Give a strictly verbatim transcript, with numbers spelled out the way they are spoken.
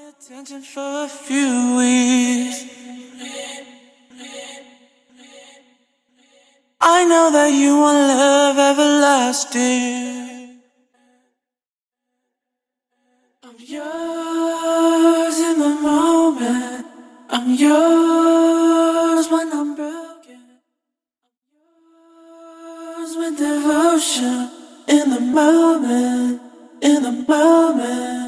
attention for a few weeks. I know that you want love everlasting. I'm yours in the moment. I'm yours when I'm broken. Yours with devotion in the moment, in the moment.